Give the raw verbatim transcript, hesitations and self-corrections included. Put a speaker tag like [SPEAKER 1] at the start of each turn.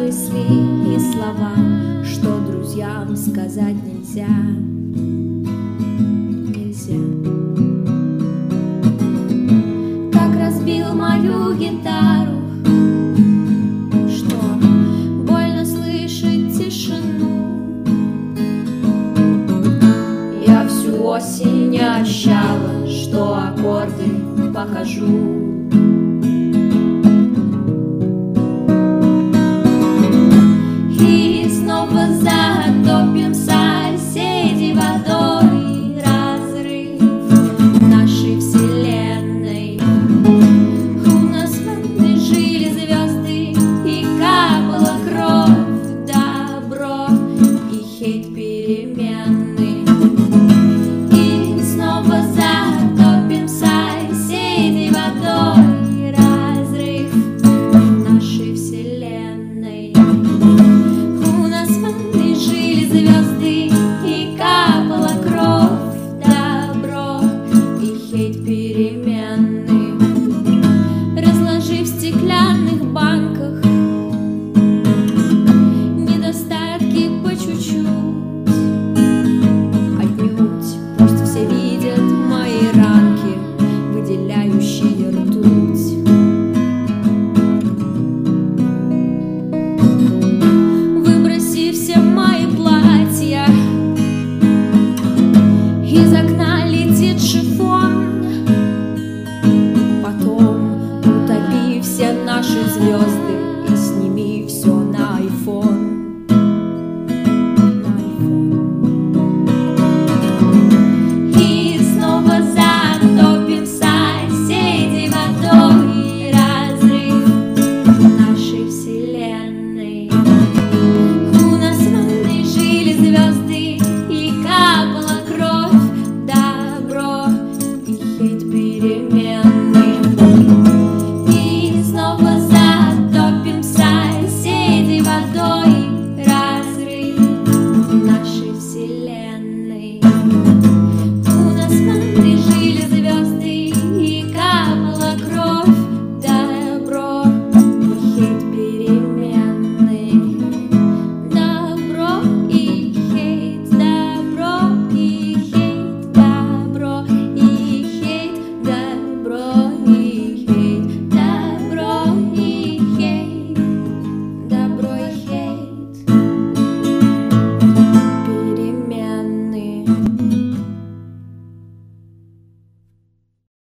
[SPEAKER 1] мысли и слова, что друзьям сказать нельзя. Нельзя. Как разбил мою гитару, что больно слышать тишину. Я всю осень не ощущала, что аккорды покажу. Затопим соседей водой, разрыв нашей вселенной. У нас в этой жили звезды, и капала кровь, добро и хейт переменный. И снова затопим соседей водой, разрыв нашей вселенной. Жили звезды, и капала кровь, добро и хейт переменный. Разложив в стеклянных банках недостатки по чуть-чуть, отнюдь, пусть все видят мои ранки, выделяющие ртуть. Выброси все мои платья, из окна летит шифон. Потом утопи все наши звезды и сними все на айфон.